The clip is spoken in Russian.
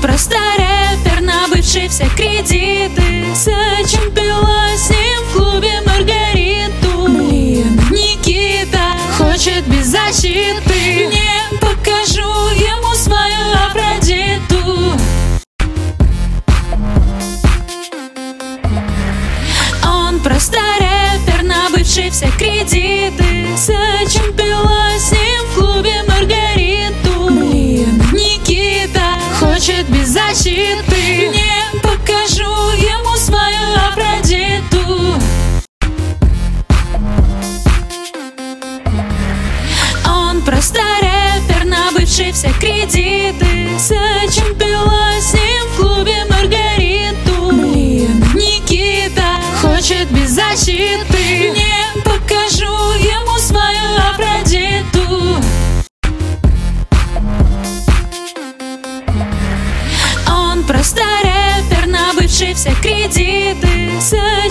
просто рэпер, набывший все кредиты. Зачем пила с ним в клубе Маргариту? Блин, Никита хочет без защиты. Не покажу ему свою Афродиту. Он просто рэпер, набывший все кредиты. Зачем пила с ним в клубе Маргариту? Блин, Никита хочет без защиты. Не покажу ему свою Афродиту. Он просто рэпер, набывший все кредиты. Зачем пила с ним в клубе Маргариту? Блин, Никита хочет без защиты. Не покажу ему свою Афродиту. Он просто рэпер, набывший все кредиты.